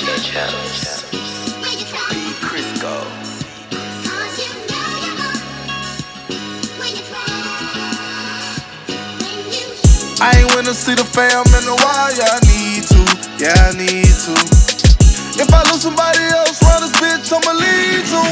Jones. P. Crisco. I ain't went to see the fam in a while, yeah, I need to, yeah, I need to. If I lose somebody else round this bitch, I'ma lead to,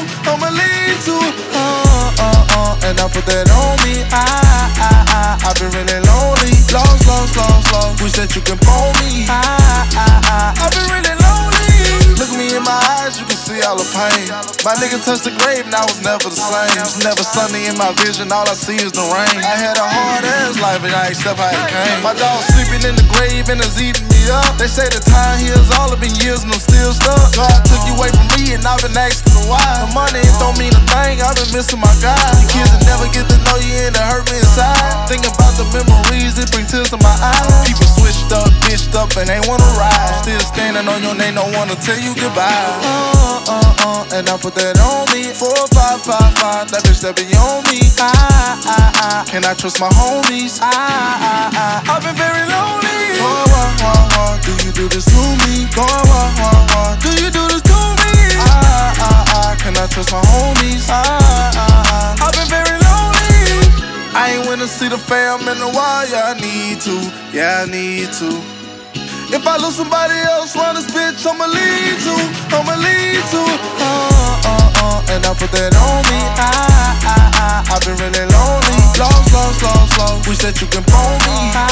and I put that on me. I've been really lonely, lost. Wish that you can phone me. I've been really lonely. Look me in my eyes, you can see all the pain. My nigga touched the grave and I was never the same. It's never sunny in my vision, all I see is the rain. I had a hard ass life and I accept how it came. My dog sleeping in the grave and it's eating me up. They say the time heals all, it been years and I'm still stuck. God took you away from me and I've been asking why. The money don't mean a thing, I've been missing my guys. The kids that never get to know you and it hurt me inside. Thinking about the memories, it bring tears to my eyes. People switched up, bitched up and ain't wanna ride. Still standing on your name, don't wanna tell you goodbye. And I put that on me. 4555, that bitch that be on me. Can I trust my homies? I've been very lonely. Going wah, do you do this to me? Going wah, do you do this to me? Can I trust my homies? I've been very lonely. I ain't went to see the fam in a while, yeah, I need to, yeah, I need to. If I lose somebody else round this bitch, I'ma lead to, and I put that on me. I've been really lonely, lost. Wish that you can phone me.